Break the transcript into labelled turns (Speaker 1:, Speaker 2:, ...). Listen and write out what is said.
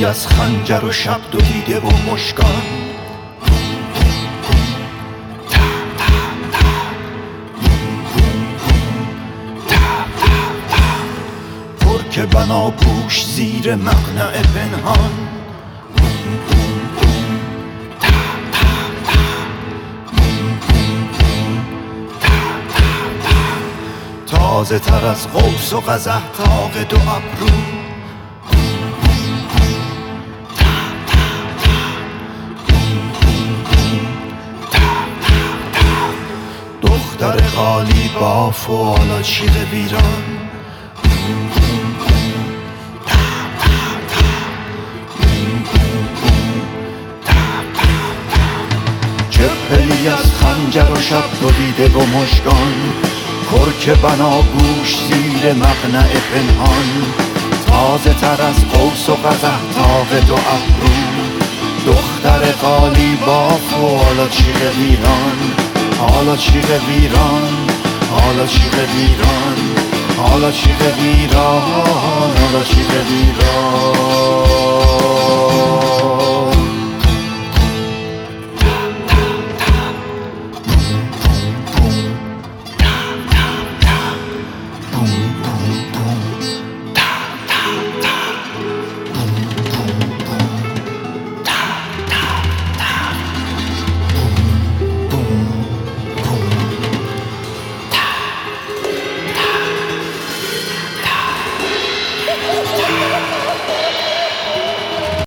Speaker 1: پلی از خنجر و شب دو دیده و مشکان، ترک بناپوش زیر مقنعه پنهان، تازه تر از قوس و قزح طاق دو ابرو، دختر قالی باف و آلاچیق ویران، چه پلی از خنجر و شب دو دیده و مژگان، ترک بناگوش زیر مقنعه پنهان، تازه تر از قوس و قزح طاق دو ابرو، دختر قالی باف و آلاچیق ویران، آلاچیق ویران، آلاچیق ویران، آلاچیق ویران، آلاچیق ویران.